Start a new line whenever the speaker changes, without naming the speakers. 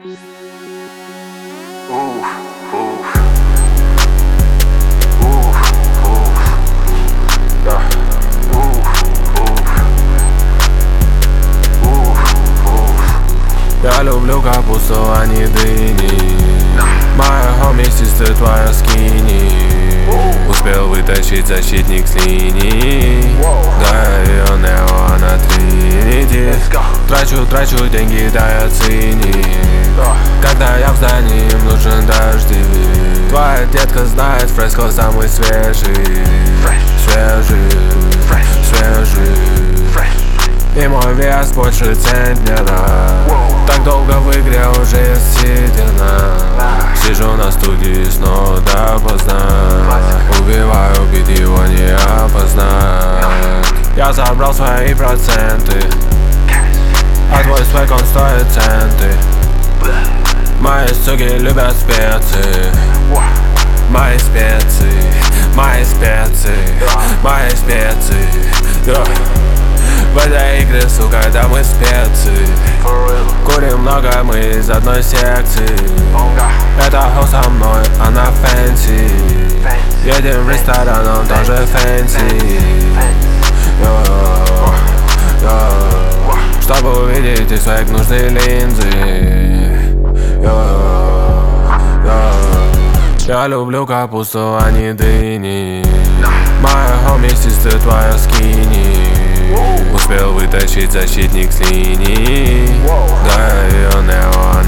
Я люблю капусту, а не дыни. Моя хоми, сестра твоя скини. Успел вытащить защитник с линии. Да, ее нео на Тринити. Трачу деньги, да я циник. Когда я в здании, им нужен дождевик. Твоя детка знает, фреско самый свежий. И мой вес больше центнера. Так долго в игре уже есть седина. Сижу на студии снова допоздна. Убиваю бит, его не опознать. Я забрал свои проценты, а твой свек он стоит центы. Мои суки любят специи. Мои специи, мои специи, мои специи. В этой игре, сука, да мы специи. Курим много, мы из одной секции. Это хоу со мной, она фэнси. Едем в ресторан, он тоже фэнси. Чтобы увидеть из своих нужны линзы. Я люблю капусту, а не дыни. Моя хоми, сестра твоя скини. Успел вытащить защитник с линии. Да, ее нео